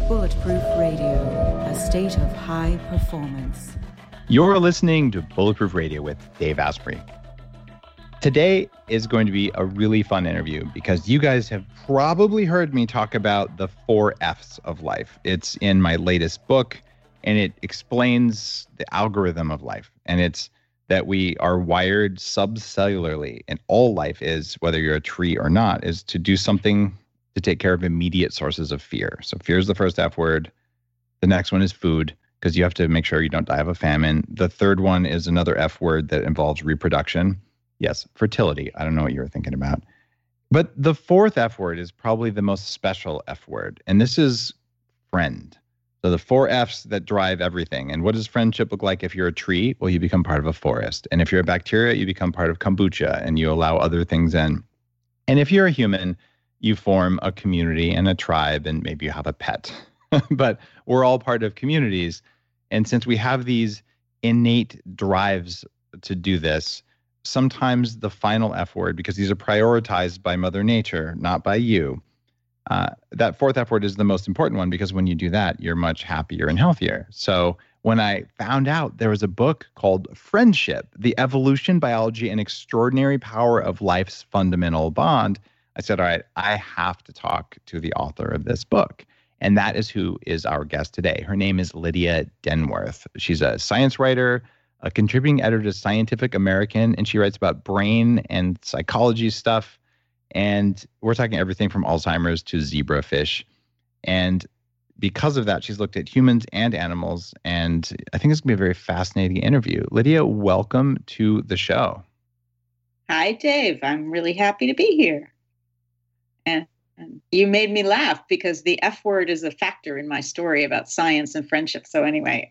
Bulletproof Radio, a state of high performance. You're listening to Bulletproof Radio with Dave Asprey. Today is going to be a really fun interview because you guys have probably heard me talk about the 4 F's of life. It's in my latest book, and it explains the algorithm of life. And it's that we are wired subcellularly, and all life is, whether you're a tree or not, is to do something to take care of immediate sources of fear. So fear is the first F word. The next one is food, because you have to make sure you don't die of a famine. The third one is another F word that involves reproduction. Yes, fertility. I don't know what you were thinking about. But the fourth F word is probably the most special F word, and this is friend. So the 4 F's that drive everything. And what does friendship look like if you're a tree? Well, you become part of a forest. And if you're a bacteria, you become part of kombucha, and you allow other things in. And if you're a human, you form a community and a tribe, and maybe you have a pet. But we're all part of communities. And since we have these innate drives to do this, sometimes the final F word, because these are prioritized by Mother Nature, not by you, that fourth F word is the most important one, because when you do that, you're much happier and healthier. So when I found out there was a book called Friendship, The Evolution, Biology, and Extraordinary Power of Life's Fundamental Bond, I said, all right, I have to talk to the author of this book. And that is who is our guest today. Her name is Lydia Denworth. She's a science writer, a contributing editor to Scientific American, and she writes about brain and psychology stuff. And we're talking everything from Alzheimer's to zebrafish. And because of that, she's looked at humans and animals. And I think it's going to be a very fascinating interview. Lydia, welcome to the show. Hi, Dave. I'm really happy to be here. And you made me laugh because the F word is a factor in my story about science and friendship. So anyway.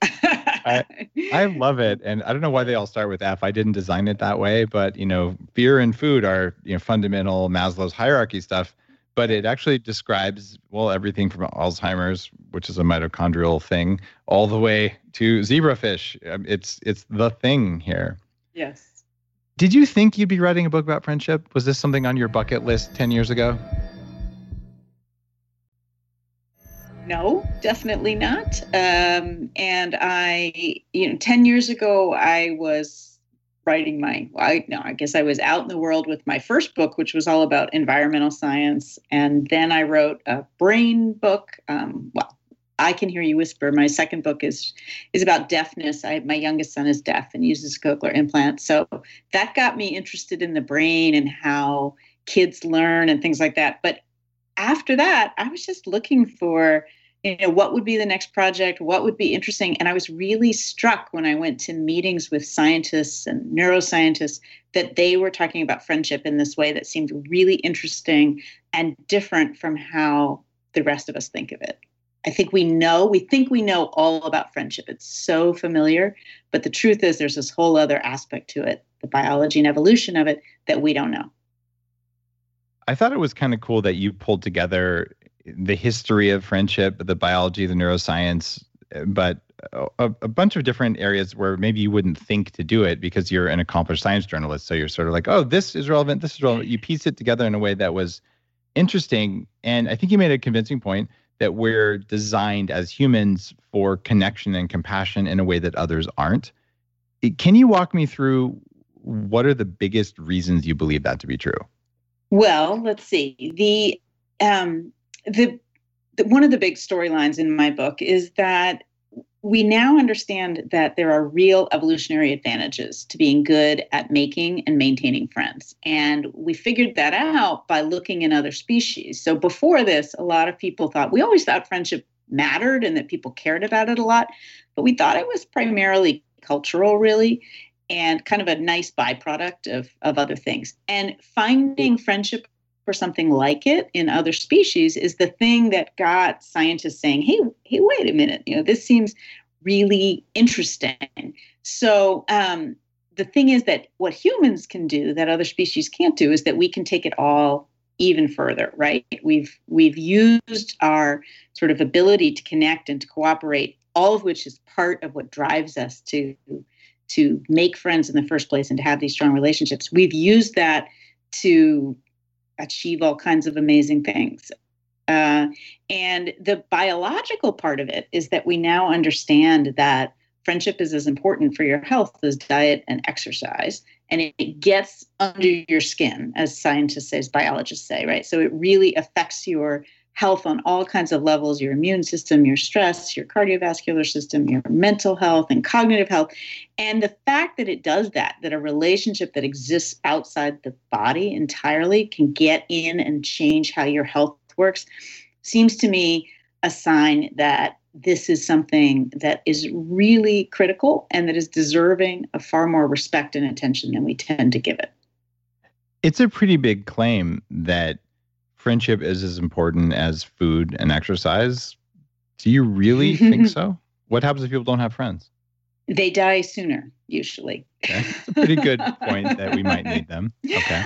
I love it. And I don't know why they all start with F. I didn't design it that way, but fear and food are, fundamental Maslow's hierarchy stuff, but it actually describes, well, everything from Alzheimer's, which is a mitochondrial thing, all the way to zebrafish. It's the thing here. Yes. Did you think you'd be writing a book about friendship? Was this something on your bucket list 10 years ago? No, definitely not. And I, 10 years ago, I was writing I guess I was out in the world with my first book, which was all about environmental science. And then I wrote a brain book. I Can Hear You Whisper. My second book is about deafness. My youngest son is deaf and uses a cochlear implant. So that got me interested in the brain and how kids learn and things like that. But after that, I was just looking for, what would be the next project, what would be interesting. And I was really struck when I went to meetings with scientists and neuroscientists that they were talking about friendship in this way that seemed really interesting and different from how the rest of us think of it. I think we think we know all about friendship. It's so familiar, but the truth is there's this whole other aspect to it, the biology and evolution of it, that we don't know. I thought it was kind of cool that you pulled together the history of friendship, the biology, the neuroscience, but a bunch of different areas where maybe you wouldn't think to do it because you're an accomplished science journalist. So you're sort of like, oh, this is relevant, this is relevant. You pieced it together in a way that was interesting. And I think you made a convincing point that we're designed as humans for connection and compassion in a way that others aren't. Can you walk me through what are the biggest reasons you believe that to be true? Well, let's see. The one of the big storylines in my book is that we now understand that there are real evolutionary advantages to being good at making and maintaining friends. And we figured that out by looking in other species. So before this, a lot of people we always thought friendship mattered and that people cared about it a lot, but we thought it was primarily cultural, really, and kind of a nice byproduct of other things. And finding friendship or something like it in other species is the thing that got scientists saying, hey, wait a minute, this seems really interesting. So the thing is that what humans can do that other species can't do is that we can take it all even further, right? We've used our sort of ability to connect and to cooperate, all of which is part of what drives us to make friends in the first place and to have these strong relationships. We've used that to achieve all kinds of amazing things. And the biological part of it is that we now understand that friendship is as important for your health as diet and exercise. And it gets under your skin, as scientists say, as biologists say, right? So it really affects your health on all kinds of levels, your immune system, your stress, your cardiovascular system, your mental health and cognitive health. And the fact that it does that a relationship that exists outside the body entirely can get in and change how your health works, seems to me a sign that this is something that is really critical and that is deserving of far more respect and attention than we tend to give it. It's a pretty big claim that friendship is as important as food and exercise. Do you really think so? What happens if people don't have friends? They die sooner, usually. Okay. It's a pretty good point that we might need them. Okay.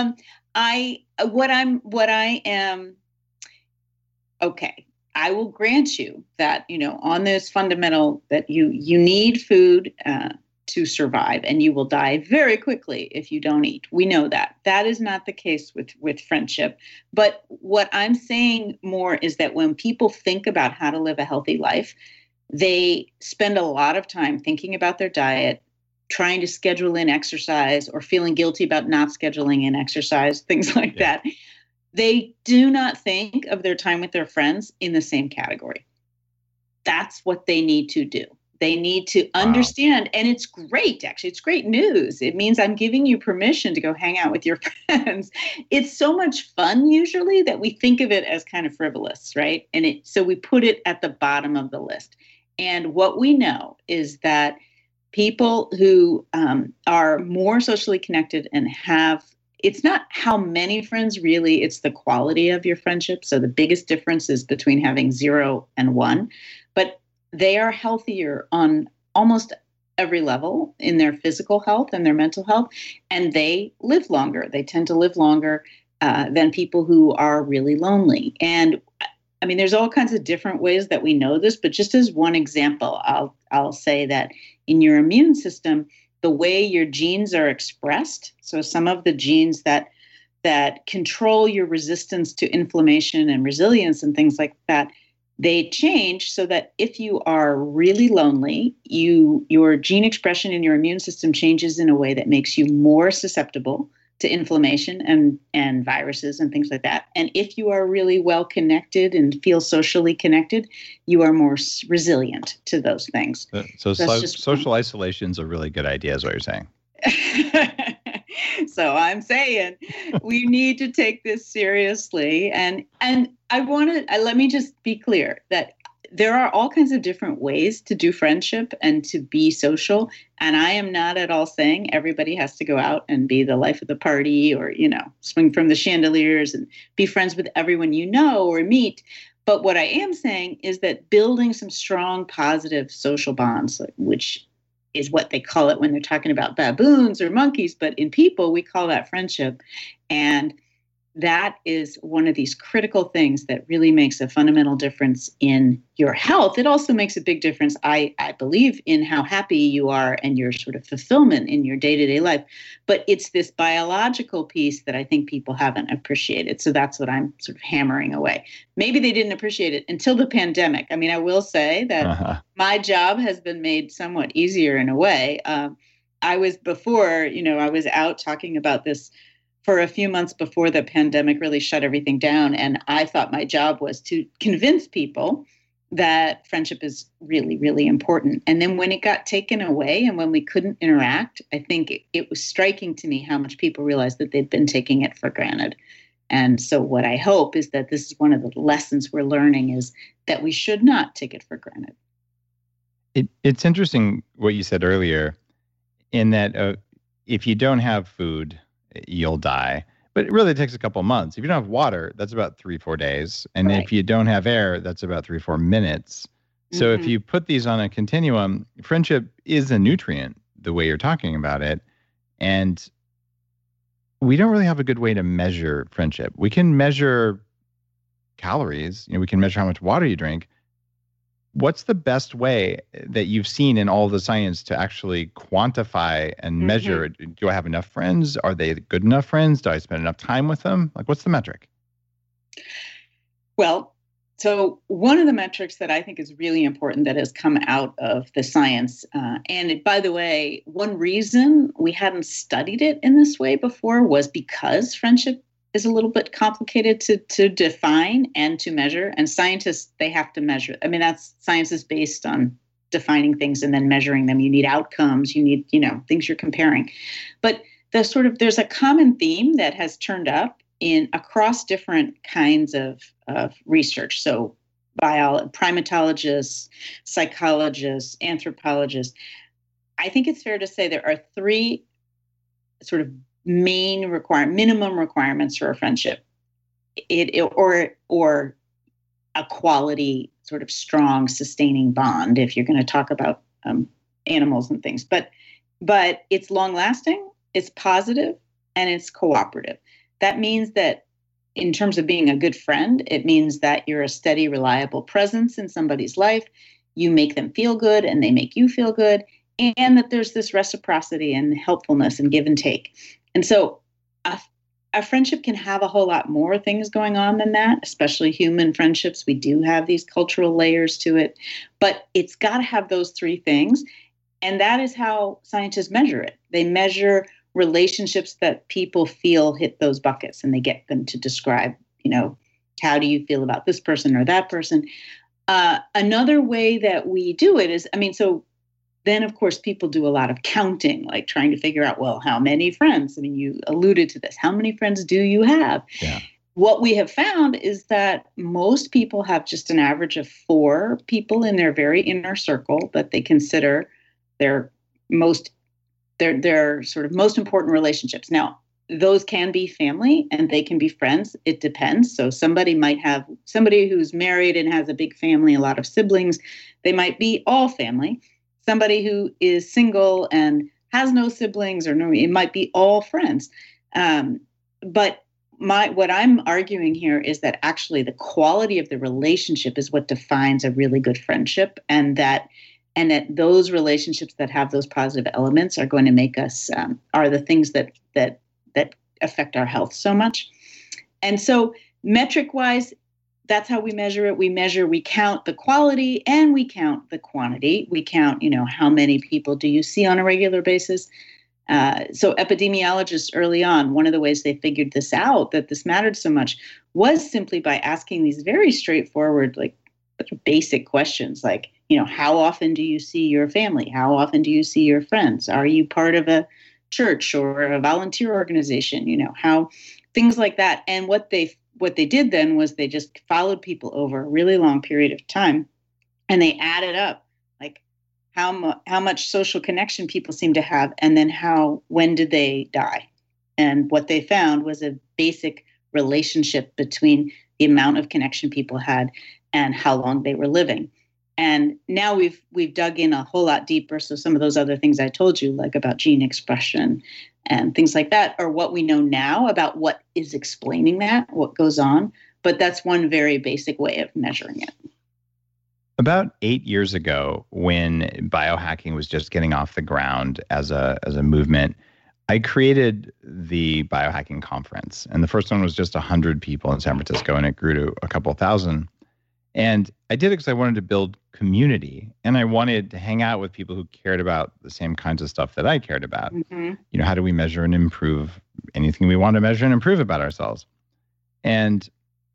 Okay. I will grant you that, on this fundamental that you need food to survive, and you will die very quickly if you don't eat. We know that. That is not the case with friendship. But what I'm saying more is that when people think about how to live a healthy life, they spend a lot of time thinking about their diet, trying to schedule in exercise, or feeling guilty about not scheduling in exercise, things like that. They do not think of their time with their friends in the same category. That's what they need to do. They need to understand, and it's great, actually. It's great news. It means I'm giving you permission to go hang out with your friends. It's so much fun, usually, that we think of it as kind of frivolous, right? And so we put it at the bottom of the list. And what we know is that people who are more socially connected and it's not how many friends really, it's the quality of your friendship. So the biggest difference is between having 0 and 1, but they are healthier on almost every level in their physical health and their mental health, and they live longer. They tend to live longer than people who are really lonely. And I mean, there's all kinds of different ways that we know this, but just as one example, I'll say that in your immune system, the way your genes are expressed, so some of the genes that control your resistance to inflammation and resilience and things like that, they change so that if you are really lonely, your gene expression in your immune system changes in a way that makes you more susceptible to inflammation and viruses and things like that. And if you are really well connected and feel socially connected, you are more resilient to those things. So social isolation is a really good idea, is what you're saying. So I'm saying we need to take this seriously. And let me just be clear that there are all kinds of different ways to do friendship and to be social. And I am not at all saying everybody has to go out and be the life of the party or, swing from the chandeliers and be friends with everyone you know or meet. But what I am saying is that building some strong, positive social bonds, which is what they call it when they're talking about baboons or monkeys, but in people, we call that friendship. And that is one of these critical things that really makes a fundamental difference in your health. It also makes a big difference, I believe, in how happy you are and your sort of fulfillment in your day-to-day life. But it's this biological piece that I think people haven't appreciated. So that's what I'm sort of hammering away. Maybe they didn't appreciate it until the pandemic. I mean, I will say that my job has been made somewhat easier in a way. I was out talking about this for a few months before the pandemic really shut everything down. And I thought my job was to convince people that friendship is really, really important. And then when it got taken away and when we couldn't interact, I think it was striking to me how much people realized that they'd been taking it for granted. And so what I hope is that this is one of the lessons we're learning, is that we should not take it for granted. It's interesting what you said earlier, in that if you don't have food, you'll die. But it really takes a couple of months. If you don't have water, that's about 3-4 days. And if you don't have air, that's about 3-4 minutes. So if you put these on a continuum, friendship is a nutrient, the way you're talking about it. And we don't really have a good way to measure friendship. We can measure calories. We can measure how much water you drink. What's the best way that you've seen in all the science to actually quantify and measure? Do I have enough friends? Are they good enough friends? Do I spend enough time with them? Like, what's the metric? Well, so one of the metrics that I think is really important that has come out of the science, by the way, one reason we hadn't studied it in this way before was because friendship is a little bit complicated to define and to measure. And scientists, they have to measure. I mean, that's science is based on defining things and then measuring them. You need outcomes, you need, things you're comparing. But there's a common theme that has turned up in across different kinds of research. So primatologists, psychologists, anthropologists. I think it's fair to say there are three sort of main minimum requirements for a friendship. Or a quality, sort of strong, sustaining bond, if you're going to talk about animals and things. But it's long lasting, it's positive, and it's cooperative. That means that in terms of being a good friend, it means that you're a steady, reliable presence in somebody's life. You make them feel good and they make you feel good. And that there's this reciprocity and helpfulness and give and take. And so a friendship can have a whole lot more things going on than that, especially human friendships. We do have these cultural layers to it, but it's got to have those three things. And that is how scientists measure it. They measure relationships that people feel hit those buckets, and they get them to describe, how do you feel about this person or that person? Another way that we do it is, so then, of course, people do a lot of counting, like trying to figure out, well, how many friends? You alluded to this. How many friends do you have? Yeah. What we have found is that most people have just an average of 4 people in their very inner circle that they consider their sort of most important relationships. Now, those can be family and they can be friends. It depends. So somebody who's married and has a big family, a lot of siblings, they might be all family. Somebody who is single and has no siblings it might be all friends. But what I'm arguing here is that actually the quality of the relationship is what defines a really good friendship, and that those relationships that have those positive elements are going to make us are the things that affect our health so much. And so metric-wise, that's how we measure it. We count the quality and we count the quantity. We count, how many people do you see on a regular basis? So epidemiologists early on, one of the ways they figured this out, that this mattered so much, was simply by asking these very straightforward, like basic questions, like, how often do you see your family? How often do you see your friends? Are you part of a church or a volunteer organization? How things like that. And what they did then was they just followed people over a really long period of time, and they added up like how much social connection people seem to have, and then when did they die? And what they found was a basic relationship between the amount of connection people had and how long they were living. And now we've dug in a whole lot deeper. So some of those other things I told you, like about gene expression and things like that, are what we know now about what is explaining that, what goes on. But that's one very basic way of measuring it. About 8 years ago, when biohacking was just getting off the ground as a movement, I created the biohacking conference. And the first one was just 100 people in San Francisco, and it grew to a couple thousand. And I did it because I wanted to build community, and I wanted to hang out with people who cared about the same kinds of stuff that I cared about. Mm-hmm. How do we measure and improve anything we want to measure and improve about ourselves? And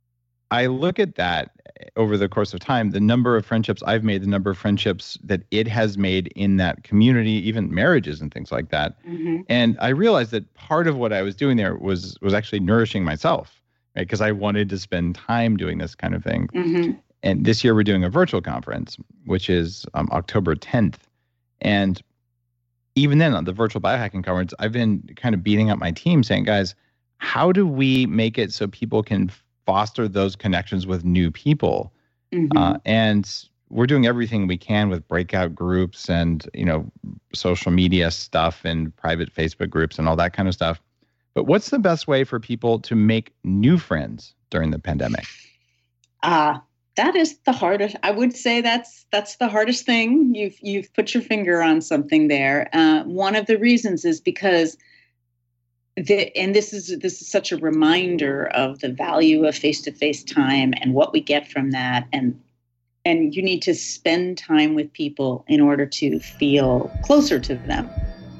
I look at that over the course of time, the number of friendships I've made, the number of friendships that it has made in that community, even marriages and things like that. Mm-hmm. And I realized that part of what I was doing there was actually nourishing myself, right? Because I wanted to spend time doing this kind of thing. Mm-hmm. And this year we're doing a virtual conference, which is October 10th. And even then, on the virtual biohacking conference, I've been kind of beating up my team saying, guys, how do we make it so people can foster those connections with new people? Mm-hmm. And we're doing everything we can with breakout groups and, social media stuff and private Facebook groups and all that kind of stuff. But what's the best way for people to make new friends during the pandemic? That is the hardest. I would say that's the hardest thing. You've put your finger on something there. One of the reasons is because and this is such a reminder of the value of face-to-face time and what we get from that. And you need to spend time with people in order to feel closer to them.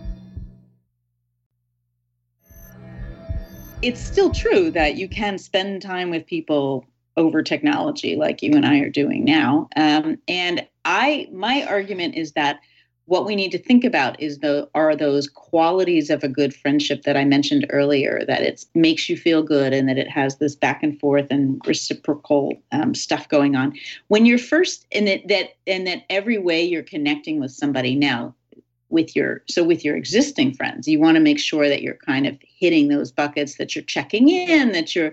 It's still true that you can spend time with people over technology like you and I are doing now. And my argument is that what we need to think about are those qualities of a good friendship that I mentioned earlier, that it makes you feel good and that it has this back and forth and reciprocal stuff going on. When you're first in it, that every way you're connecting with somebody now, with your existing friends, you want to make sure that you're kind of hitting those buckets, that you're checking in, that you're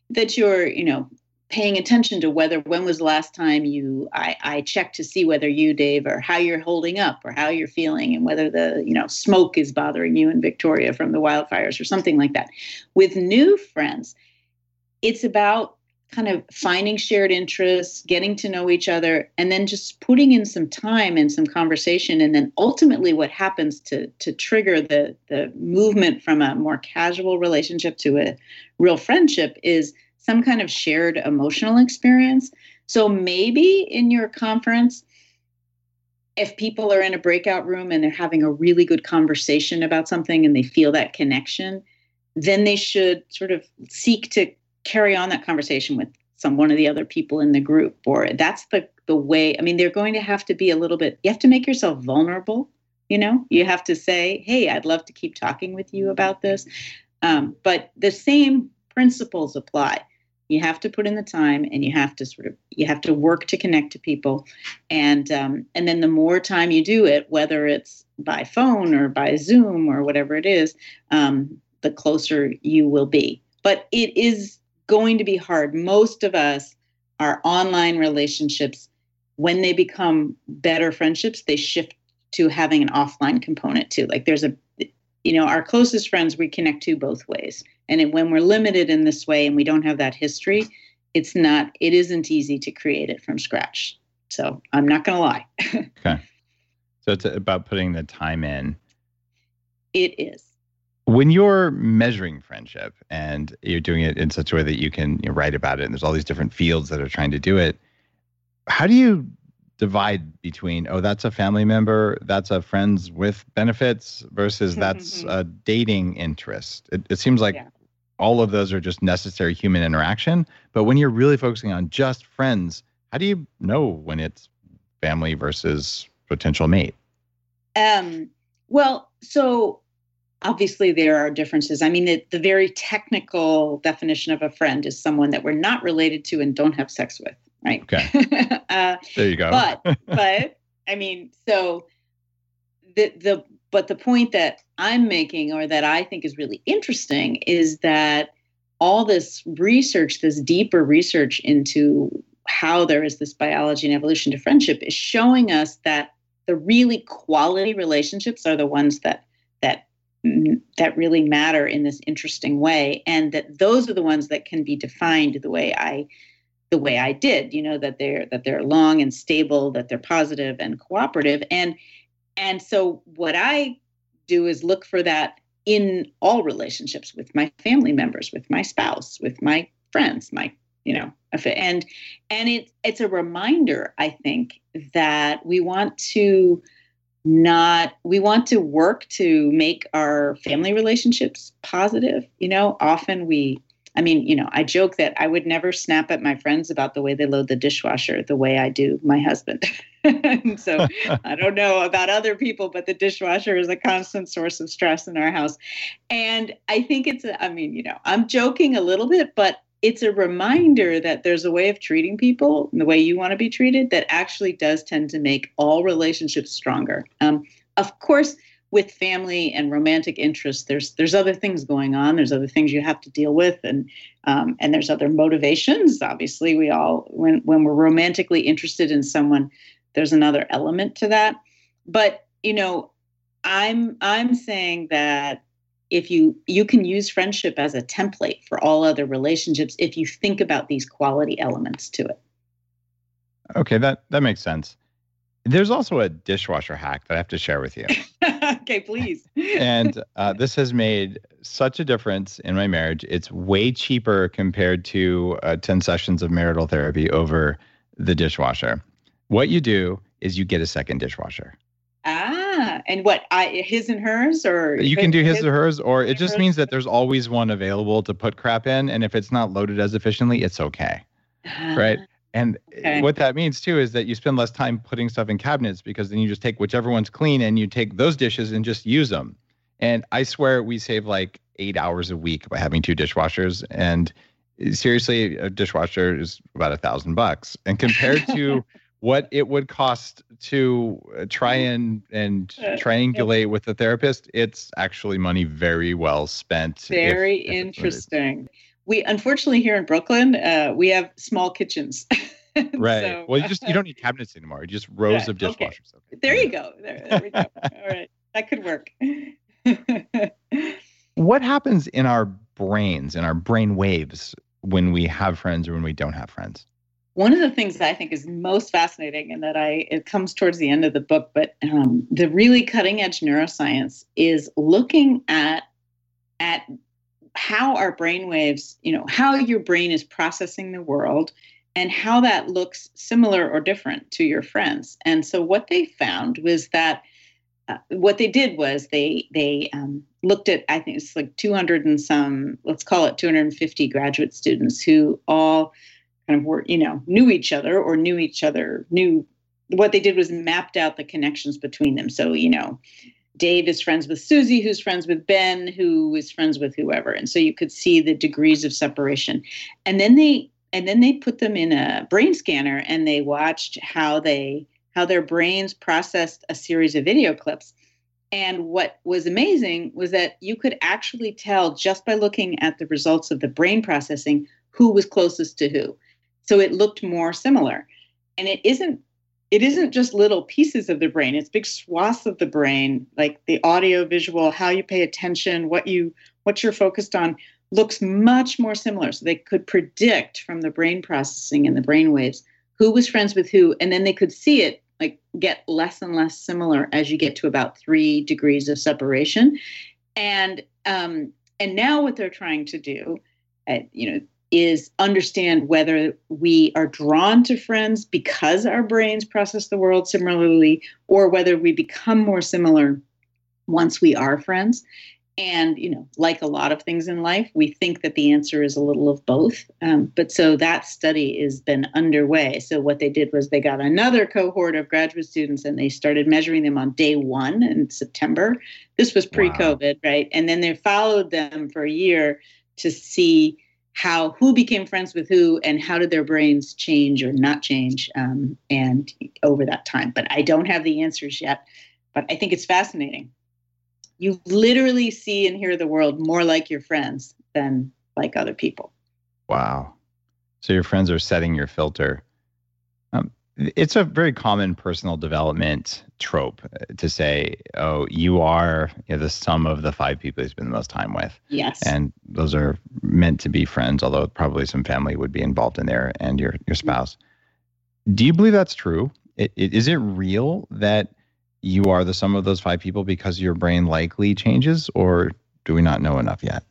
paying attention to when was the last time I checked to see whether you, Dave, or how you're holding up or how you're feeling and whether the, smoke is bothering you in Victoria from the wildfires or something like that. With new friends, it's about kind of finding shared interests, getting to know each other, and then just putting in some time and some conversation. And then ultimately what happens to trigger the movement from a more casual relationship to a real friendship is some kind of shared emotional experience. So maybe in your conference, if people are in a breakout room and they're having a really good conversation about something and they feel that connection, then they should sort of seek to carry on that conversation with one of the other people in the group. Or that's the way, they're going to have to be a little bit, you have to make yourself vulnerable. You have to say, hey, I'd love to keep talking with you about this. But the same principles apply. You have to put in the time, and you have to work to connect to people. And then the more time you do it, whether it's by phone or by Zoom or whatever it is, the closer you will be. But it is going to be hard. Most of us, our online relationships, when they become better friendships, they shift to having an offline component too. Like there's our closest friends we connect to both ways. And when we're limited in this way and we don't have that history, it isn't easy to create it from scratch. So I'm not going to lie. Okay. So it's about putting the time in. It is. When you're measuring friendship and you're doing it in such a way that you can write about it, and there's all these different fields that are trying to do it, how do you divide between, that's a family member, that's a friends with benefits versus that's a dating interest? It seems like all of those are just necessary human interaction. But when you're really focusing on just friends, how do you know when it's family versus potential mate? Well, so obviously there are differences. The very technical definition of a friend is someone that we're not related to and don't have sex with. Right. Okay. There you go. But so the point that I'm making, or that I think is really interesting, is that all this research, this deeper research into how there is this biology and evolution to friendship, is showing us that the really quality relationships are the ones that really matter in this interesting way, and that those are the ones that can be defined the way I did, that they're long and stable, that they're positive and cooperative. And so what I do is look for that in all relationships, with my family members, with my spouse, with my friends, and it's a reminder, I think, that we want to work to make our family relationships positive. Often I joke that I would never snap at my friends about the way they load the dishwasher the way I do my husband. So I don't know about other people, but the dishwasher is a constant source of stress in our house. And I think I'm joking a little bit, but it's a reminder that there's a way of treating people the way you want to be treated that actually does tend to make all relationships stronger. Of course, with family and romantic interests, there's other things going on. There's other things you have to deal with, and there's other motivations. Obviously, we all, when we're romantically interested in someone, there's another element to that. But I'm saying that if you can use friendship as a template for all other relationships, if you think about these quality elements to it. Okay, that makes sense. There's also a dishwasher hack that I have to share with you. Okay, please. And this has made such a difference in my marriage. It's way cheaper compared to 10 sessions of marital therapy over the dishwasher. What you do is you get a second dishwasher. And what, his and hers, or you can do his or hers, or it just hers? means that there's always one available to put crap in, and if it's not loaded as efficiently, it's okay, right? And what that means too is that you spend less time putting stuff in cabinets, because then you just take whichever one's clean and you take those dishes and just use them. And I swear we save like 8 hours a week by having 2 dishwashers. And seriously, a dishwasher is about $1,000. And compared to what it would cost to try and triangulate with the therapist, it's actually money very well spent. Very interesting. We, unfortunately, here in Brooklyn, we have small kitchens. Right. So, well, you don't need cabinets anymore. Just rows of dishwashers. Okay. There you go. There we go. All right. That could work. What happens in our brains, in our brain waves, when we have friends or when we don't have friends? One of the things that I think is most fascinating, and that it comes towards the end of the book, but the really cutting edge neuroscience is looking at how our brain waves, how your brain is processing the world, and how that looks similar or different to your friends. And so what they found was that what they did was they looked at, I think it's like 200 and some, let's call it 250 graduate students who all kind of were, knew each other. What they did was mapped out the connections between them. So, Dave is friends with Susie, who's friends with Ben, who is friends with whoever. And so you could see the degrees of separation. And then they put them in a brain scanner, and they watched how their brains processed a series of video clips. And what was amazing was that you could actually tell, just by looking at the results of the brain processing, who was closest to who. So it looked more similar. And it isn't just little pieces of the brain, it's big swaths of the brain, like the audio, visual, how you pay attention, what you're focused on, looks much more similar. So they could predict from the brain processing and the brain waves who was friends with who, and then they could see it like get less and less similar as you get to about 3 degrees of separation. And now what they're trying to do, is understand whether we are drawn to friends because our brains process the world similarly, or whether we become more similar once we are friends. And, like a lot of things in life, we think that the answer is a little of both. But so that study has been underway. So what they did was they got another cohort of graduate students, and they started measuring them on day 1 in September. This was pre-COVID, right? And then they followed them for a year to see who became friends with who, and how did their brains change or not change, and over that time. But I don't have the answers yet, but I think it's fascinating. You literally see and hear the world more like your friends than like other people. Wow. So your friends are setting your filter. It's a very common personal development trope to say, oh, you are the sum of the 5 people you spend the most time with. Yes. And those are meant to be friends, although probably some family would be involved in there, and your spouse. Do you believe that's true? Is it real that you are the sum of those 5 people because your brain likely changes, or do we not know enough yet?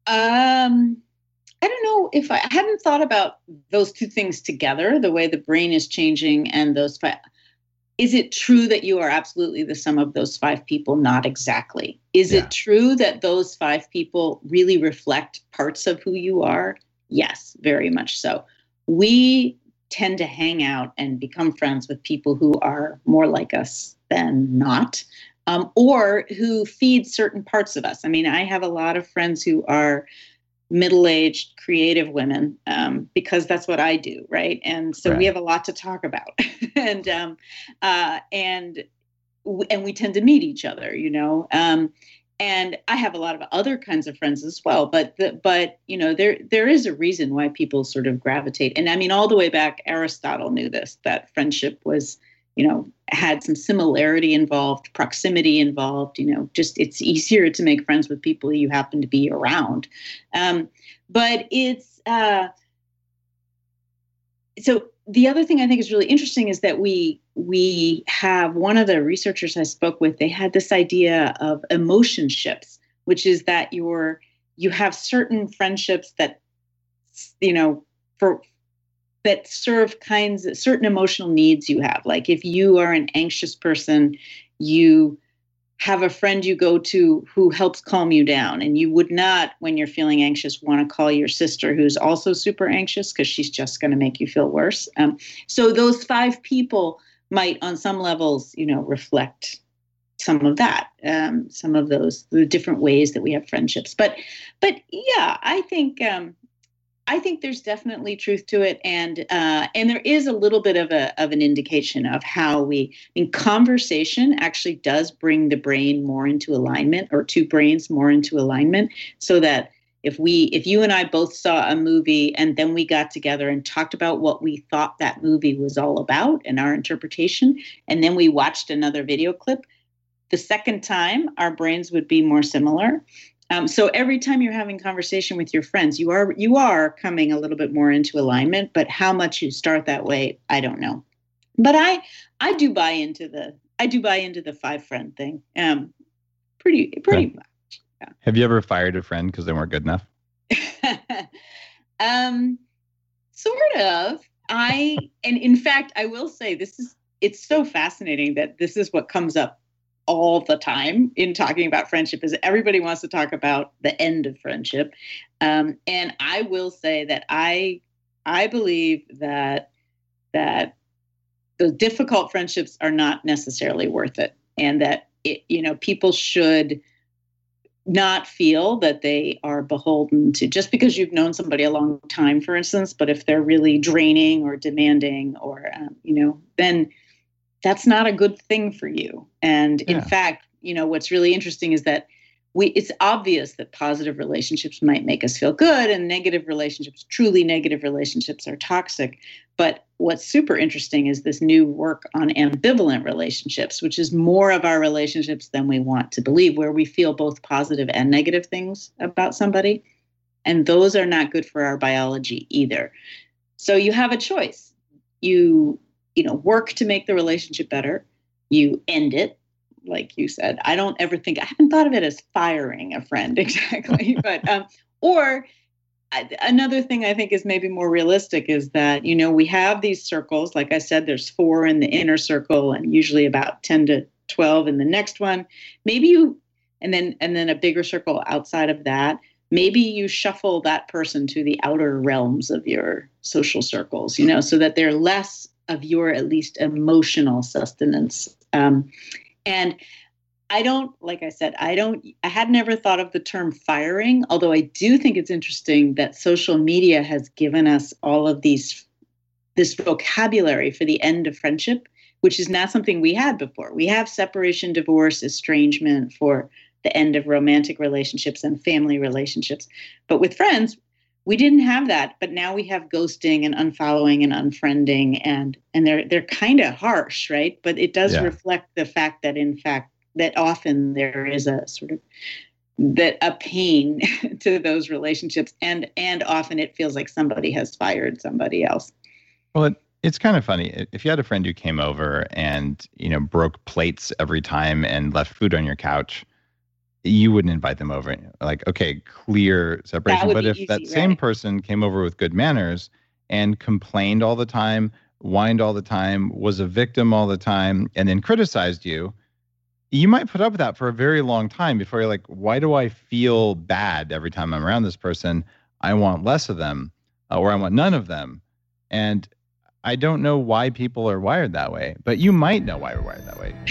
I don't know if I hadn't thought about those 2 things together, the way the brain is changing and those 5. Is it true that you are absolutely the sum of those 5 people? Not exactly. Is it true that those 5 people really reflect parts of who you are? Yes, very much so. We tend to hang out and become friends with people who are more like us than not, or who feed certain parts of us. I mean, I have a lot of friends who are middle-aged creative women, because that's what I do, right? And so we have a lot to talk about, and we tend to meet each other, and I have a lot of other kinds of friends as well. But there is a reason why people sort of gravitate. And I mean, all the way back, Aristotle knew this, that friendship was, had some similarity involved, proximity involved, just it's easier to make friends with people you happen to be around. But it's, so the other thing I think is really interesting is that we have, one of the researchers I spoke with, they had this idea of emotion ships, which is that you have certain friendships that, that serve certain emotional needs you have. Like if you are an anxious person, you have a friend you go to who helps calm you down. And you would not, when you're feeling anxious, want to call your sister who's also super anxious, because she's just going to make you feel worse. So those 5 people might, on some levels, reflect some of that, some of the different ways that we have friendships. But yeah, I think there's definitely truth to it, and there is a little bit of an indication of how conversation actually does bring the brain more into alignment, or 2 brains more into alignment, so that if you and I both saw a movie and then we got together and talked about what we thought that movie was all about and our interpretation, and then we watched another video clip, the second time our brains would be more similar. So every time you're having conversation with your friends, you are coming a little bit more into alignment. But how much you start that way, I don't know. But I do buy into the 5-friend thing. Pretty much. Yeah. Have you ever fired a friend because they weren't good enough? Sort of. And in fact, I will say it's so fascinating that this is what comes up all the time in talking about friendship, is everybody wants to talk about the end of friendship. And I will say that I believe that the difficult friendships are not necessarily worth it. And that people should not feel that they are beholden to, just because you've known somebody a long time, for instance, but if they're really draining or demanding or, then that's not a good thing for you. And in fact, what's really interesting is that it's obvious that positive relationships might make us feel good, and truly negative relationships are toxic. But what's super interesting is this new work on ambivalent relationships, which is more of our relationships than we want to believe, where we feel both positive and negative things about somebody. And those are not good for our biology either. So you have a choice. You work to make the relationship better. You end it, like you said. I haven't thought of it as firing a friend exactly, but, another thing I think is maybe more realistic is that, we have these circles. Like I said, there's 4 in the inner circle and usually about 10 to 12 in the next one. Maybe and then a bigger circle outside of that. Maybe you shuffle that person to the outer realms of your social circles, so that they're less of your, at least, emotional sustenance. And I had never thought of the term firing, although I do think it's interesting that social media has given us all of this vocabulary for the end of friendship, which is not something we had before. We have separation, divorce, estrangement for the end of romantic relationships and family relationships. But with friends, we didn't have that, but now we have ghosting and unfollowing and unfriending, and they're kind of harsh, right? But it does reflect the fact that, in fact, that often there is a sort of a pain to those relationships, and often it feels like somebody has fired somebody else. Well, it's kind of funny if you had a friend who came over and broke plates every time and left food on your couch. You wouldn't invite them over. Like, okay, clear separation. But if that same person came over with good manners and complained all the time, whined all the time, was a victim all the time, and then criticized you, you might put up with that for a very long time before you're like, why do I feel bad every time I'm around this person? I want less of them, or I want none of them. And I don't know why people are wired that way, but you might know why we're wired that way.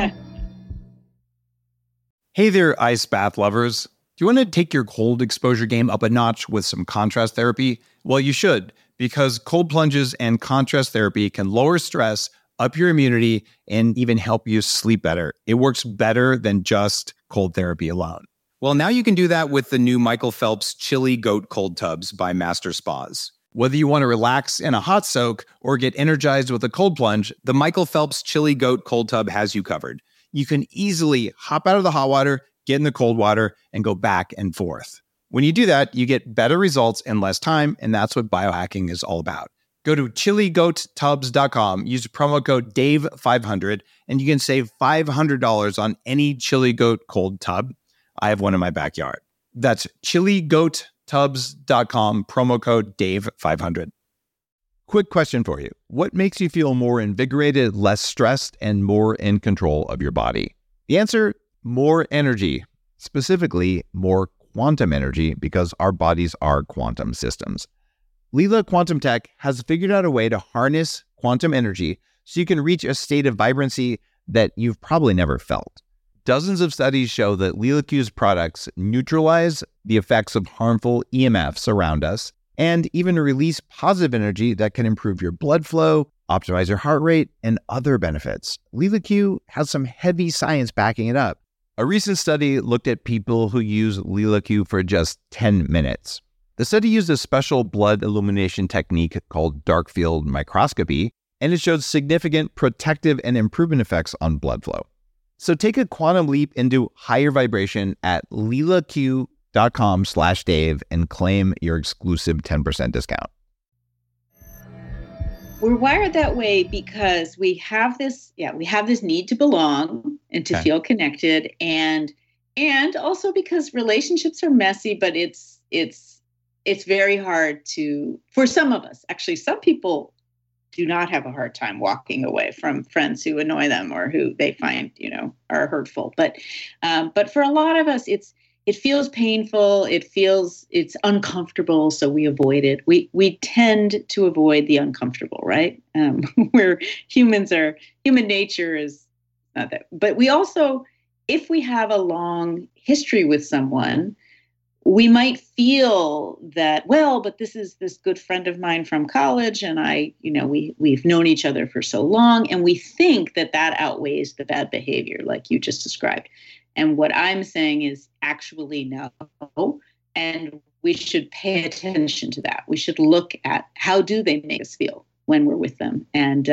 Hey there, ice bath lovers. Do you want to take your cold exposure game up a notch with some contrast therapy? Well, you should, because cold plunges and contrast therapy can lower stress, up your immunity, and even help you sleep better. It works better than just cold therapy alone. Well, now you can do that with the new Michael Phelps Chili Goat Cold Tubs by Master Spas. Whether you want to relax in a hot soak or get energized with a cold plunge, the Michael Phelps Chili Goat Cold Tub has you covered. You can easily hop out of the hot water, get in the cold water, and go back and forth. When you do that, you get better results in less time, and that's what biohacking is all about. Go to chiligoattubs.com, use promo code DAVE500, and you can save $500 on any Chili Goat cold tub. I have one in my backyard. That's chiligoattubs.com, promo code DAVE500. Quick question for you. What makes you feel more invigorated, less stressed, and more in control of your body? The answer, more energy. Specifically, more quantum energy, because our bodies are quantum systems. Leela Quantum Tech has figured out a way to harness quantum energy so you can reach a state of vibrancy that you've probably never felt. Dozens of studies show that Leela Q's products neutralize the effects of harmful EMFs around us and even release positive energy that can improve your blood flow, optimize your heart rate, and other benefits. Leela Q has some heavy science backing it up. A recent study looked at people who use Leela Q for just 10 minutes. The study used a special blood illumination technique called dark field microscopy, and it showed significant protective and improvement effects on blood flow. So take a quantum leap into higher vibration at leelaq.com/Dave and claim your exclusive 10% discount. We're wired that way because we have this need to belong and to feel connected, and also because relationships are messy, but it's very hard for some of us. Actually, some people do not have a hard time walking away from friends who annoy them or who they find, are hurtful. But for a lot of us, it feels painful. It's uncomfortable. So we avoid it. We tend to avoid the uncomfortable, right? Where human nature is not that. But we also, if we have a long history with someone, we might feel that, well, but this is this good friend of mine from college, and we've known each other for so long, and we think that outweighs the bad behavior, like you just described. And what I'm saying is actually no, and we should pay attention to that. We should look at how do they make us feel when we're with them, and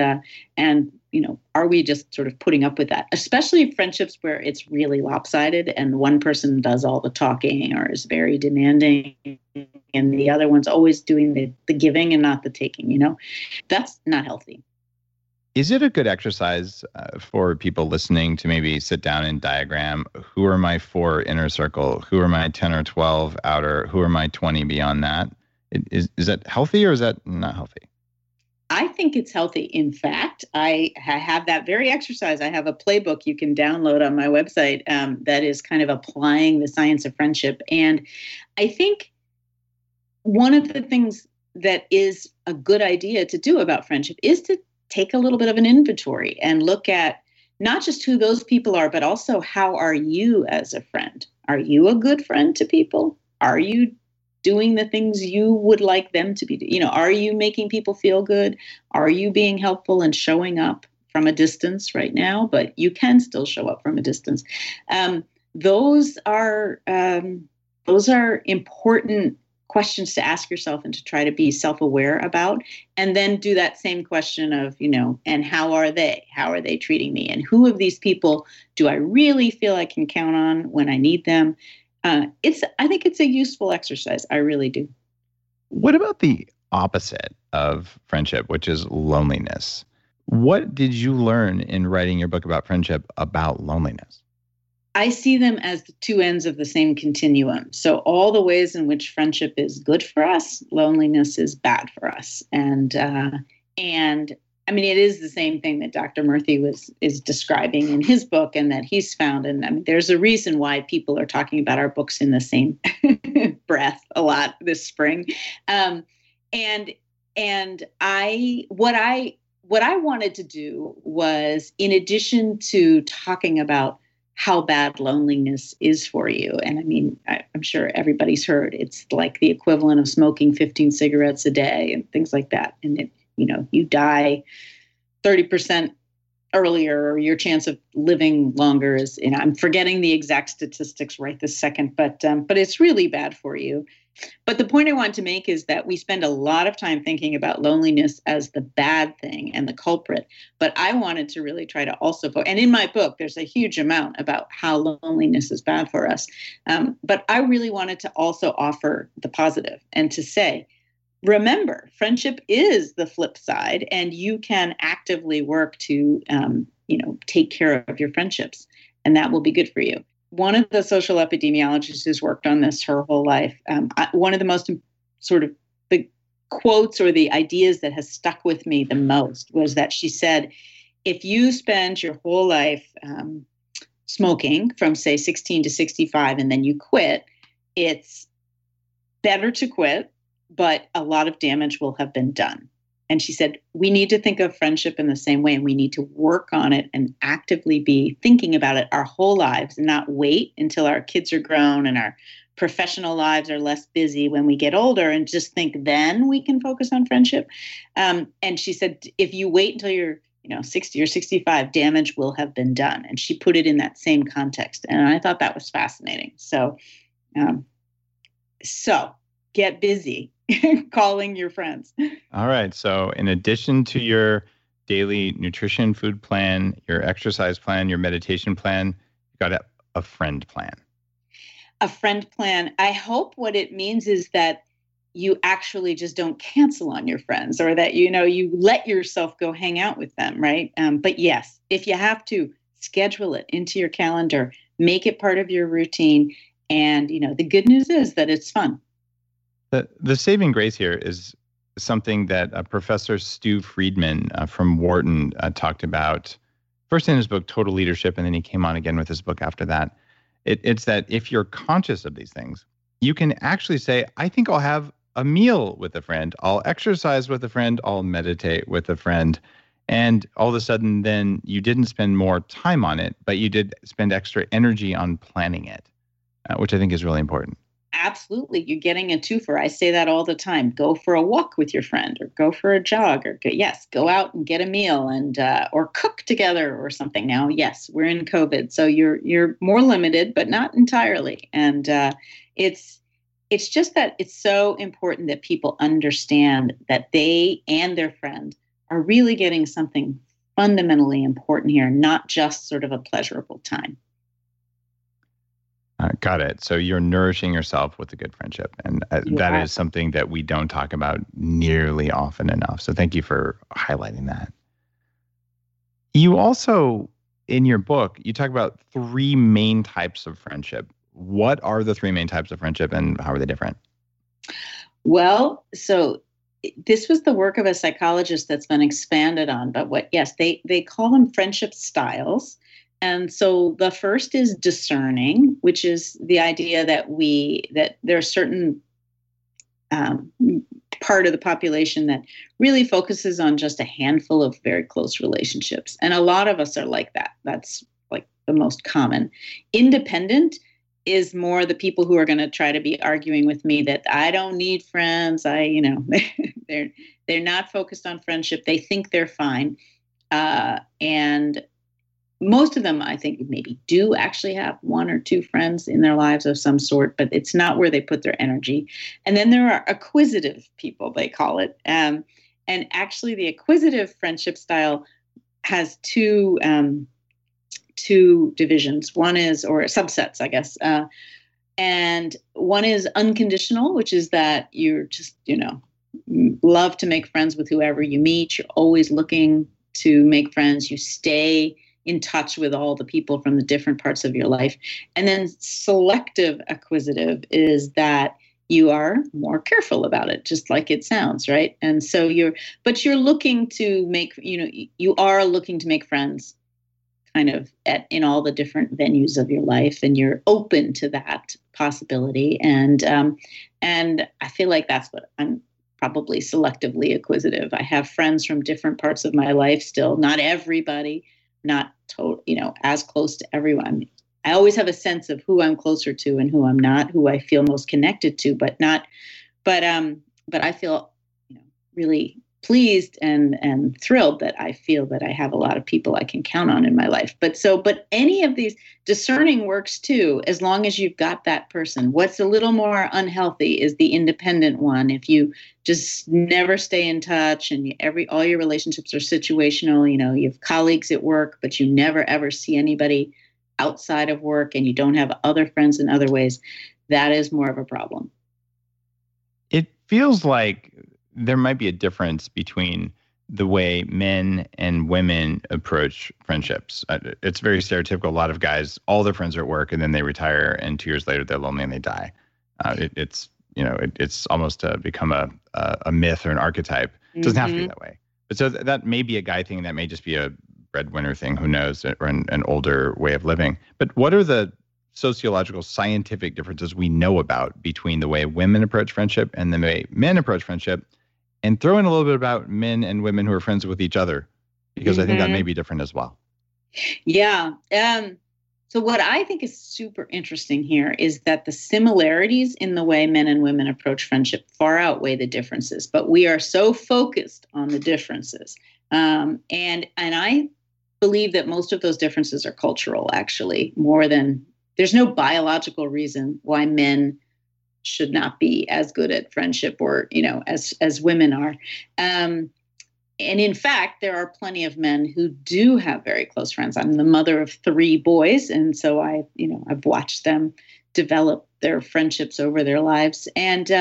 are we just sort of putting up with that? Especially friendships where it's really lopsided and one person does all the talking or is very demanding and the other one's always doing the giving and not the taking, That's not healthy. Is it a good exercise for people listening to maybe sit down and diagram who are my 4 inner circle, who are my 10 or 12 outer, who are my 20 beyond that? Is that healthy or is that not healthy? I think it's healthy. In fact, I have that very exercise. I have a playbook you can download on my website that is kind of applying the science of friendship. And I think one of the things that is a good idea to do about friendship is to take a little bit of an inventory and look at not just who those people are, but also how are you as a friend? Are you a good friend to people? Are you doing the things you would like them to be? Are you making people feel good? Are you being helpful and showing up from a distance right now? But you can still show up from a distance. Those are important questions to ask yourself and to try to be self-aware about, and then do that same question of, and how are they? How are they treating me? And who of these people do I really feel I can count on when I need them? I think it's a useful exercise. I really do. What about the opposite of friendship, which is loneliness? What did you learn in writing your book about friendship about loneliness? I see them as the two ends of the same continuum. So all the ways in which friendship is good for us, loneliness is bad for us. And I mean, it is the same thing that Dr. Murthy is describing in his book and that he's found. And I mean, there's a reason why people are talking about our books in the same breath a lot this spring. What I wanted to do was, in addition to talking about how bad loneliness is for you, and I mean, I'm sure everybody's heard it's like the equivalent of smoking 15 cigarettes a day and things like that. And you die 30% earlier, or your chance of living longer is, I'm forgetting the exact statistics right this second, but it's really bad for you. But the point I want to make is that we spend a lot of time thinking about loneliness as the bad thing and the culprit. But I wanted to really try to also, and in my book, there's a huge amount about how loneliness is bad for us. But I really wanted to also offer the positive and to say, remember, friendship is the flip side, and you can actively work to, take care of your friendships, and that will be good for you. One of the social epidemiologists who's worked on this her whole life, one of the most sort of the quotes or the ideas that has stuck with me the most was that she said, if you spend your whole life smoking from, say, 16 to 65, and then you quit, it's better to quit, but a lot of damage will have been done. And she said, we need to think of friendship in the same way, and we need to work on it and actively be thinking about it our whole lives and not wait until our kids are grown and our professional lives are less busy when we get older and just think then we can focus on friendship. And she said, if you wait until you're 60 or 65, damage will have been done. And she put it in that same context. And I thought that was fascinating. So get busy calling your friends. All right. So in addition to your daily nutrition food plan, your exercise plan, your meditation plan, you got a friend plan. A friend plan. I hope what it means is that you actually just don't cancel on your friends, or that, you let yourself go hang out with them. Right. But yes, if you have to, schedule it into your calendar, make it part of your routine. And, the good news is that it's fun. The saving grace here is something that Professor Stu Friedman from Wharton talked about first in his book, Total Leadership, and then he came on again with his book after that. It's that if you're conscious of these things, you can actually say, I think I'll have a meal with a friend, I'll exercise with a friend, I'll meditate with a friend. And all of a sudden, then you didn't spend more time on it, but you did spend extra energy on planning it, which I think is really important. Absolutely. You're getting a twofer. I say that all the time. Go for a walk with your friend, or go for a jog, or go out and get a meal, and or cook together or something. Now, yes, we're in COVID, so you're more limited, but not entirely. And it's just that it's so important that people understand that they and their friend are really getting something fundamentally important here, not just sort of a pleasurable time. Got it. So you're nourishing yourself with a good friendship. And that is something that we don't talk about nearly often enough. So thank you for highlighting that. You also, in your book, you talk about 3 main types of friendship. What are the 3 main types of friendship, and how are they different? Well, so this was the work of a psychologist that's been expanded on. But they call them friendship styles. And so the first is discerning, which is the idea that there's certain part of the population that really focuses on just a handful of very close relationships. And a lot of us are like that. That's like the most common. Independent is more the people who are going to try to be arguing with me that I don't need friends. They're not focused on friendship. They think they're fine. And most of them, I think, maybe do actually have 1 or 2 friends in their lives of some sort, but it's not where they put their energy. And then there are acquisitive people, they call it. And actually, the acquisitive friendship style has two divisions. One is, or subsets, I guess. And one is unconditional, which is that you're just, love to make friends with whoever you meet. You're always looking to make friends. You stay in touch with all the people from the different parts of your life. And then selective acquisitive is that you are more careful about it, just like it sounds, right? And so you're looking to make, you are looking to make friends kind of in all the different venues of your life, and you're open to that possibility. And I feel like that's what I'm probably selectively acquisitive. I have friends from different parts of my life still, not everybody, not as close to everyone. I always have a sense of who I'm closer to and who I'm not, who I feel most connected to, but I feel, really pleased and thrilled that I feel that I have a lot of people I can count on in my life. But any of these, discerning works too, as long as you've got that person. What's a little more unhealthy is the independent one. If you just never stay in touch and all your relationships are situational, you have colleagues at work, but you never ever see anybody outside of work, and you don't have other friends in other ways, that is more of a problem. It feels like there might be a difference between the way men and women approach friendships. It's very stereotypical. A lot of guys, all their friends are at work, and then they retire, and 2 years later they're lonely and they die. It's almost become a myth or an archetype. It doesn't have to be that way. But so that may be a guy thing. That may just be a breadwinner thing. Who knows? Or an older way of living. But what are the sociological, scientific differences we know about between the way women approach friendship and the way men approach friendship? And throw in a little bit about men and women who are friends with each other, because I think that may be different as well. Yeah. So what I think is super interesting here is that the similarities in the way men and women approach friendship far outweigh the differences, but we are so focused on the differences. And I believe that most of those differences are cultural, actually, more than there's no biological reason why men should not be as good at friendship or, as women are. And in fact, there are plenty of men who do have very close friends. I'm the mother of 3 boys. And so I've watched them develop their friendships over their lives. And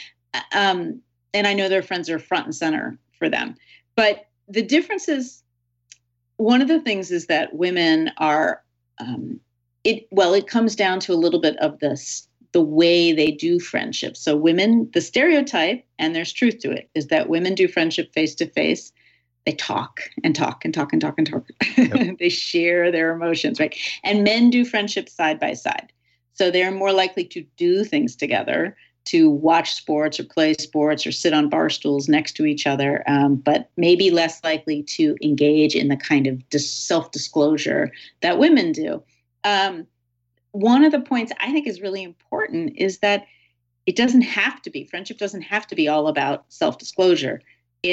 I know their friends are front and center for them. But the difference is, one of the things is that women are, it comes down to a little bit of the way they do friendship. So women, the stereotype, and there's truth to it, is that women do friendship face to face. They talk and talk and talk and talk and talk. Yep. They share their emotions, right? And men do friendship side by side. So they're more likely to do things together, to watch sports or play sports or sit on bar stools next to each other, but maybe less likely to engage in the kind of self-disclosure that women do. One of the points I think is really important is that friendship doesn't have to be all about self-disclosure.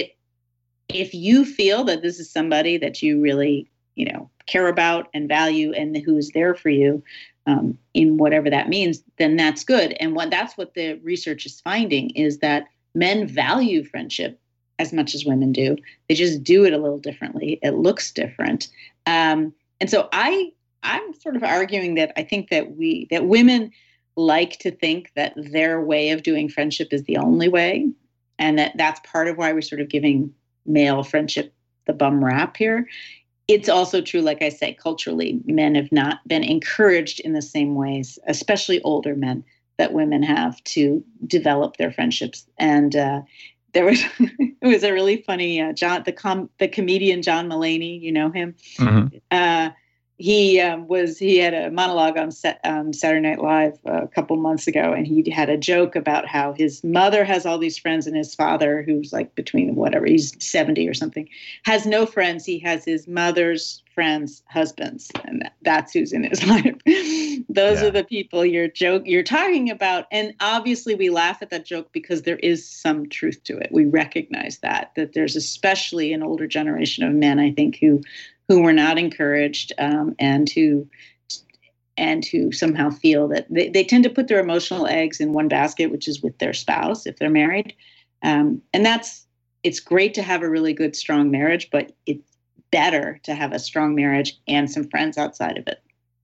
If you feel that this is somebody that you really, care about and value and who's there for you, in whatever that means, then that's good. And that's what the research is finding, is that men value friendship as much as women do. They just do it a little differently. It looks different. And so I'm sort of arguing that I think that women like to think that their way of doing friendship is the only way. And that's part of why we're sort of giving male friendship the bum rap here. It's also true, like I say, culturally, men have not been encouraged in the same ways, especially older men, that women have to develop their friendships. And there was it was a really funny the comedian John Mulaney, you know him. Mm-hmm. He had a monologue on Saturday Night Live a couple months ago, and he had a joke about how his mother has all these friends, and his father, who's like between he's 70 or something, has no friends. He has his mother's friends' husbands, and that's who's in his life. Those are the people you're talking about, and obviously we laugh at that joke because there is some truth to it. We recognize that there's especially an older generation of men, I think, who were not encouraged, and who somehow feel that they tend to put their emotional eggs in one basket, which is with their spouse if they're married. And it's great to have a really good, strong marriage, but it's better to have a strong marriage and some friends outside of it.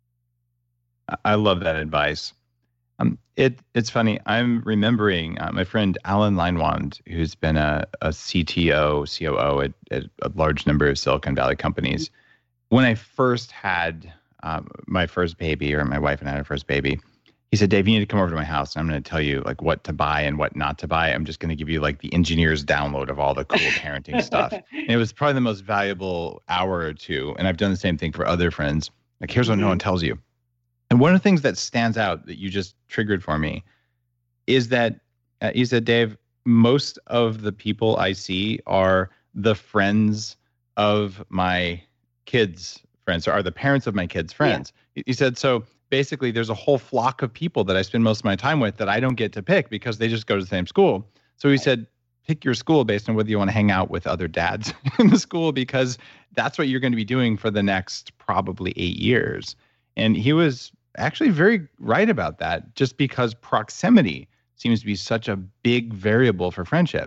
I love that advice. It's funny. I'm remembering my friend Alan Leinwand, who's been a CTO, COO at a large number of Silicon Valley companies. When I first had my first baby, or my wife and I had our first baby, he said, "Dave, you need to come over to my house, and I'm going to tell you like what to buy and what not to buy. I'm just going to give you like the engineer's download of all the cool parenting stuff." And it was probably the most valuable hour or two. And I've done the same thing for other friends. Like, here's what no one tells you. And one of the things that stands out that you just triggered for me is that you said, Dave, most of the people I see are the friends of my kids' friends, or are the parents of my kids' friends. Yeah. You said, so basically there's a whole flock of people that I spend most of my time with that I don't get to pick because they just go to the same school. So he said, pick your school based on whether you want to hang out with other dads in the school, because that's what you're going to be doing for the next probably 8 years. And he was actually very right about that, just because proximity seems to be such a big variable for friendship.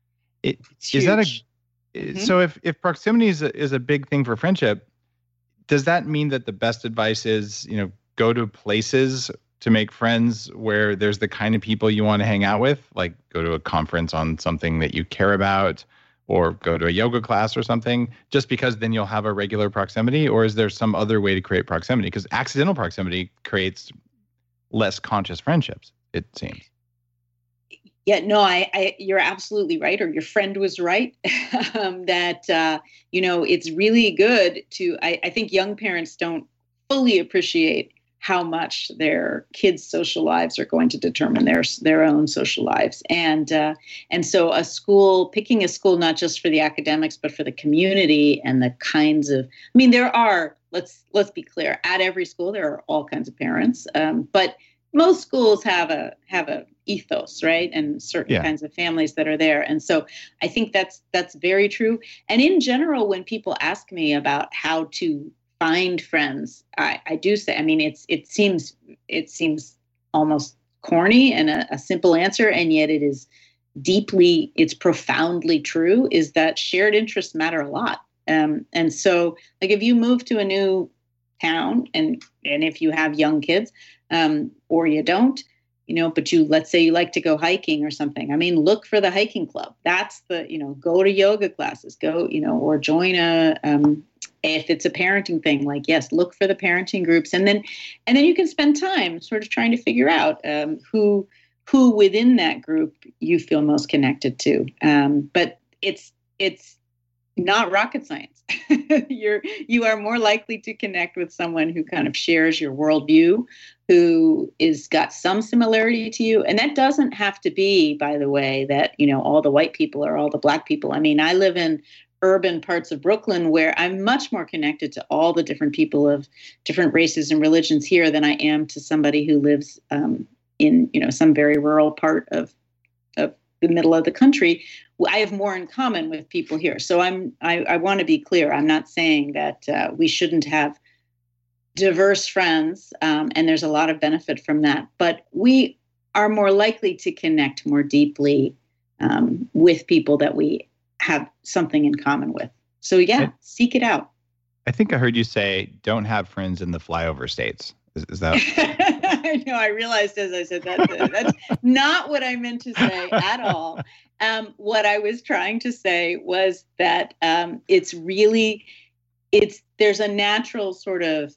Is that so if proximity is a big thing for friendship, does that mean that the best advice is, go to places to make friends where there's the kind of people you want to hang out with, like go to a conference on something that you care about or go to a yoga class or something, just because then you'll have a regular proximity? Or is there some other way to create proximity? Because accidental proximity creates less conscious friendships, it seems. Yeah, no, you're absolutely right, or your friend was right, that, it's really good to, I think young parents don't fully appreciate how much their kids' social lives are going to determine their own social lives. And so picking a school, not just for the academics, but for the community and the kinds of, there are, let's be clear, at every school, there are all kinds of parents. But most schools have a ethos, right? And certain kinds of families that are there. And so I think that's very true. And in general, when people ask me about how to find friends, I do say, it seems almost corny and a simple answer, and yet it's profoundly true, is that shared interests matter a lot. And so, like, if you move to a new town and if you have young kids, or you don't, but let's say you like to go hiking or something. Look for the hiking club. That's go to yoga classes, or join if it's a parenting thing, look for the parenting groups. And then you can spend time sort of trying to figure out, who within that group you feel most connected to. But it's not rocket science. You are more likely to connect with someone who kind of shares your worldview, who is got some similarity to you. And that doesn't have to be, by the way, that, all the white people or all the black people. I live in urban parts of Brooklyn where I'm much more connected to all the different people of different races and religions here than I am to somebody who lives in, some very rural part of the middle of the country. I have more in common with people here. So I want to be clear. I'm not saying that we shouldn't have diverse friends, and there's a lot of benefit from that. But we are more likely to connect more deeply with people that we have something in common with. So seek it out. I think I heard you say, don't have friends in the flyover states. Is that? I know. I realized as I said that that's not what I meant to say at all. What I was trying to say was that there's a natural sort of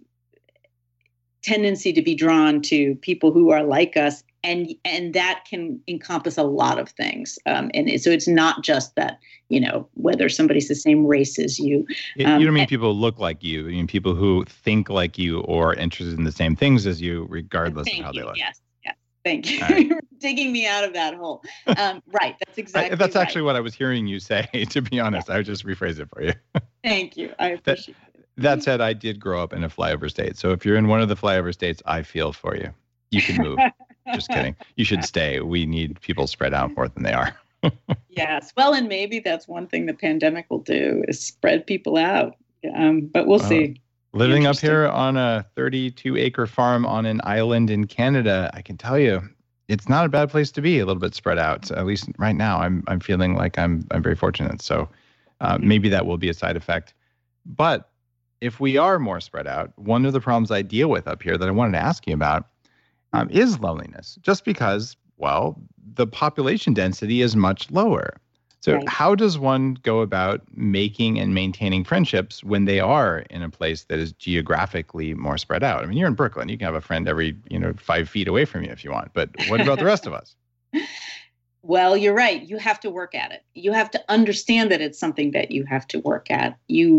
tendency to be drawn to people who are like us, and that can encompass a lot of things. And so it's not just that, whether somebody's the same race as you. You don't mean people look like you. You mean people who think like you or are interested in the same things as you, regardless of how they look. Yes. Thank you. Right. You're digging me out of that hole. Right. That's exactly That's right. actually what I was hearing you say, to be honest. I would just rephrase it for you. Thank you. I appreciate it. That said, I did grow up in a flyover state. So if you're in one of the flyover states, I feel for you. You can move. Just kidding. You should stay. We need people spread out more than they are. Yes. Well, and maybe that's one thing the pandemic will do, is spread people out. But we'll see. Living up here on a 32-acre farm on an island in Canada, I can tell you, it's not a bad place to be. A little bit spread out. At least right now, I'm feeling like I'm very fortunate. So maybe that will be a side effect. But if we are more spread out, one of the problems I deal with up here that I wanted to ask you about is loneliness. Just because, well, the population density is much lower. So Right. How does one go about making and maintaining friendships when they are in a place that is geographically more spread out? You're in Brooklyn. You can have a friend every 5 feet away from you if you want. But what about the rest of us? Well, you're right. You have to work at it. You have to understand that it's something that you have to work at.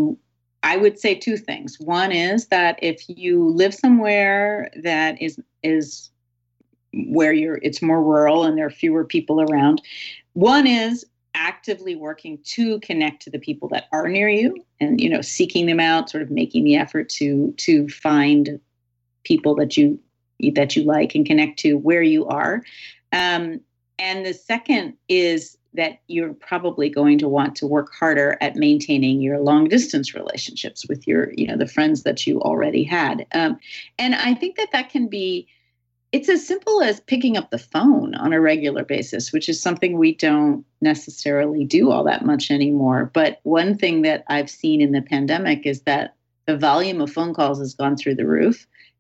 I would say two things. One is that if you live somewhere that is where it's more rural and there are fewer people around, one is actively working to connect to the people that are near you and, seeking them out, sort of making the effort to find people that you like and connect to where you are. And the second is that you're probably going to want to work harder at maintaining your long distance relationships with your, the friends that you already had. And I think that can be, it's as simple as picking up the phone on a regular basis, which is something we don't necessarily do all that much anymore. But one thing that I've seen in the pandemic is that the volume of phone calls has gone through the roof.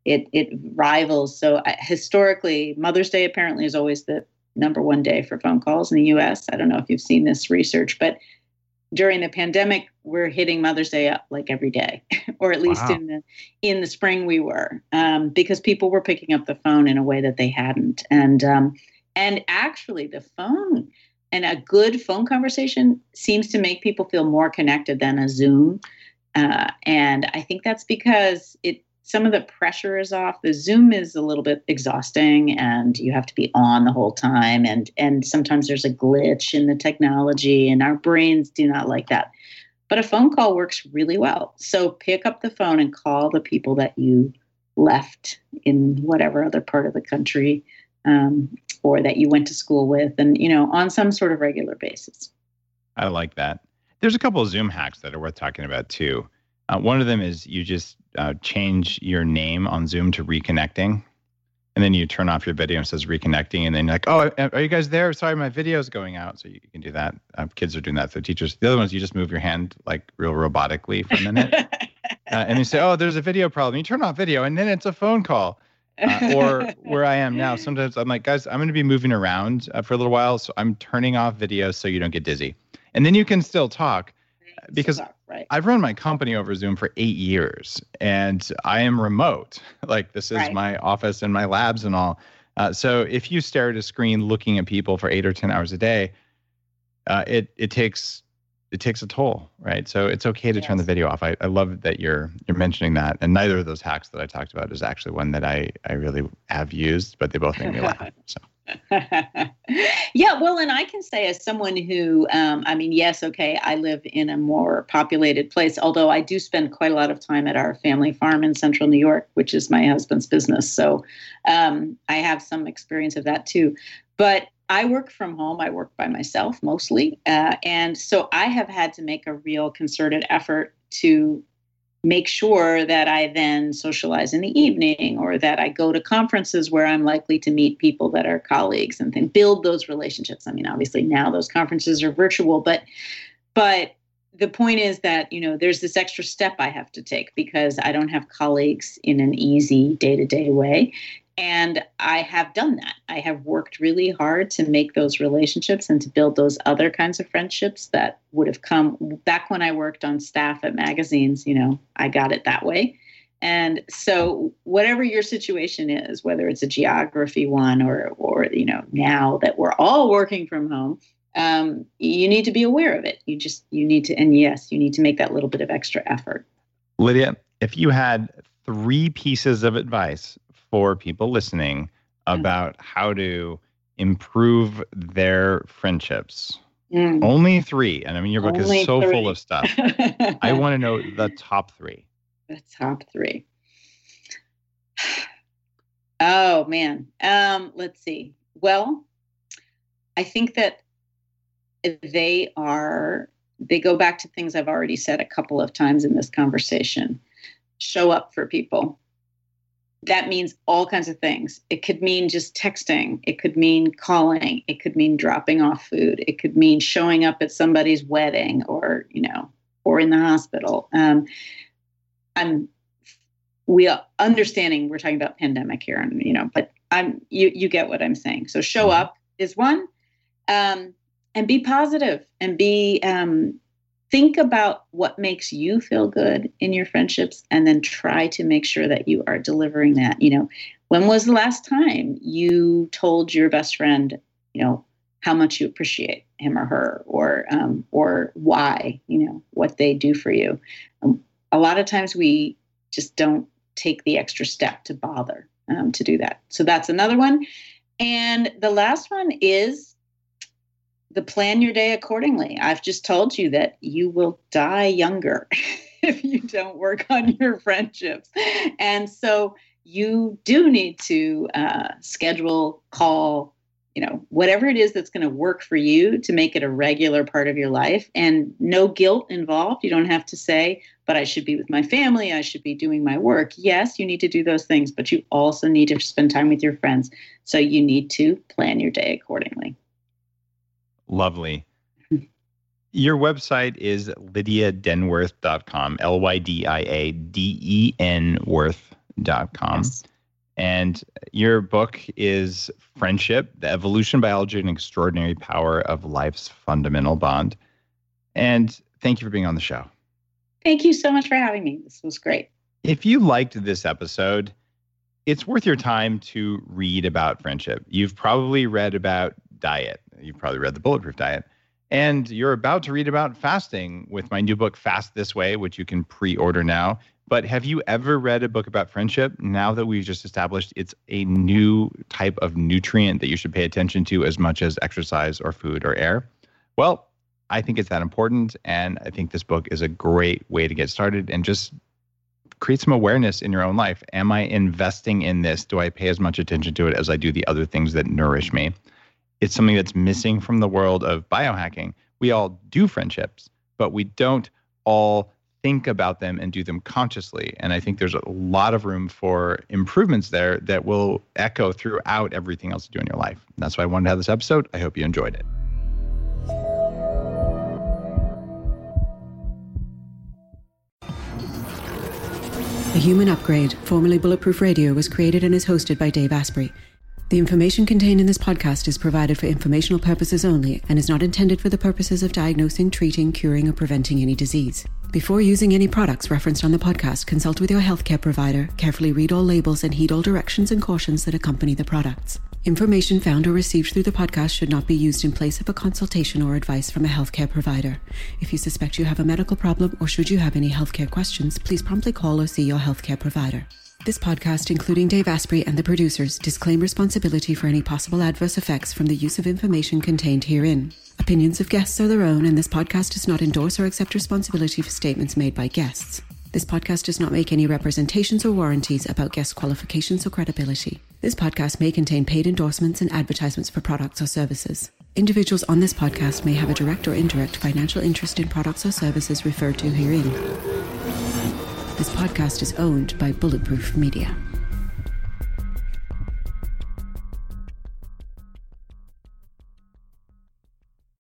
it rivals. So historically, Mother's Day apparently is always the number one day for phone calls in the U.S. I don't know if you've seen this research, but during the pandemic, we're hitting Mother's Day up like every day, or at least Wow. in the spring we were, because people were picking up the phone in a way that they hadn't, and actually the phone and a good phone conversation seems to make people feel more connected than a Zoom, and I think that's because some of the pressure is off. The Zoom is a little bit exhausting and you have to be on the whole time. And sometimes there's a glitch in the technology and our brains do not like that. But a phone call works really well. So pick up the phone and call the people that you left in whatever other part of the country, or that you went to school with, and, on some sort of regular basis. I like that. There's a couple of Zoom hacks that are worth talking about too. One of them is you just change your name on Zoom to reconnecting. And then you turn off your video and it says reconnecting. And then you're like, oh, are you guys there? Sorry, my video is going out. So you can do that. Kids are doing that. So teachers, the other ones, you just move your hand like real robotically for a minute. And you say, oh, there's a video problem. You turn off video and then it's a phone call. Or where I am now, sometimes I'm like, guys, I'm going to be moving around for a little while. So I'm turning off video so you don't get dizzy. And then you can still talk. Because right. I've run my company over Zoom for 8 years and I am remote. Like this is Right. my office and my labs and all. So if you stare at a screen looking at people for 8 or 10 hours a day, it takes a toll, right? So it's okay to turn the video off. I love that you're mentioning that. And neither of those hacks that I talked about is actually one that I really have used, but they both make me laugh. So. Yeah, well, and I can say as someone who, yes, okay, I live in a more populated place, although I do spend quite a lot of time at our family farm in central New York, which is my husband's business. So I have some experience of that too. But I work from home. I work by myself mostly. And so I have had to make a real concerted effort to make sure that I then socialize in the evening, or that I go to conferences where I'm likely to meet people that are colleagues and then build those relationships. I mean, obviously now those conferences are virtual, but the point is that, there's this extra step I have to take because I don't have colleagues in an easy day-to-day way. And I have done that. I have worked really hard to make those relationships and to build those other kinds of friendships that would have come back when I worked on staff at magazines. I got it that way. And so whatever your situation is, whether it's a geography one or now that we're all working from home, you need to be aware of it. You need to make that little bit of extra effort. Lydia, if you had 3 pieces of advice for people listening about how to improve their friendships. Only 3. And I mean, your book is so full of stuff. I want to know the top 3. The top 3. Oh, man. Let's see. Well, I think that they go back to things I've already said a couple of times in this conversation. Show up for people. That means all kinds of things. It could mean just texting. It could mean calling. It could mean dropping off food. It could mean showing up at somebody's wedding or in the hospital. We are understanding we're talking about pandemic here, but you get what I'm saying. So show up is one, and be positive and think about what makes you feel good in your friendships, and then try to make sure that you are delivering that. When was the last time you told your best friend, how much you appreciate him or her, or why, what they do for you? A lot of times we just don't take the extra step to bother to do that. So that's another one. And the last one is plan your day accordingly. I've just told you that you will die younger if you don't work on your friendships. And so you do need to schedule, call, whatever it is that's going to work for you to make it a regular part of your life, and no guilt involved. You don't have to say, but I should be with my family. I should be doing my work. Yes, you need to do those things, but you also need to spend time with your friends. So you need to plan your day accordingly. Lovely. Your website is lydiadenworth.com, LYDIADEN bulletproofmedia.com. Yes. And your book is Friendship, the Evolution, Biology, and Extraordinary Power of Life's Fundamental Bond. And thank you for being on the show. Thank you so much for having me. This was great. If you liked this episode, it's worth your time to read about friendship. You've probably read about diet. You've probably read the Bulletproof Diet. And you're about to read about fasting with my new book, Fast This Way, which you can pre-order now. But have you ever read a book about friendship? Now that we've just established it's a new type of nutrient that you should pay attention to as much as exercise or food or air. Well, I think it's that important. And I think this book is a great way to get started and just create some awareness in your own life. Am I investing in this? Do I pay as much attention to it as I do the other things that nourish me? It's something that's missing from the world of biohacking. We all do friendships, but we don't all think about them and do them consciously. And I think there's a lot of room for improvements there that will echo throughout everything else you do in your life. And that's why I wanted to have this episode. I hope you enjoyed it. The Human Upgrade, formerly Bulletproof Radio, was created and is hosted by Dave Asprey. The information contained in this podcast is provided for informational purposes only and is not intended for the purposes of diagnosing, treating, curing, or preventing any disease. Before using any products referenced on the podcast, consult with your healthcare provider, carefully read all labels, and heed all directions and cautions that accompany the products. Information found or received through the podcast should not be used in place of a consultation or advice from a healthcare provider. If you suspect you have a medical problem or should you have any healthcare questions, please promptly call or see your healthcare provider. This podcast, including Dave Asprey and the producers, disclaim responsibility for any possible adverse effects from the use of information contained herein. Opinions of guests are their own, and this podcast does not endorse or accept responsibility for statements made by guests. This podcast does not make any representations or warranties about guest qualifications or credibility. This podcast may contain paid endorsements and advertisements for products or services. Individuals on this podcast may have a direct or indirect financial interest in products or services referred to herein. This podcast is owned by Bulletproof Media.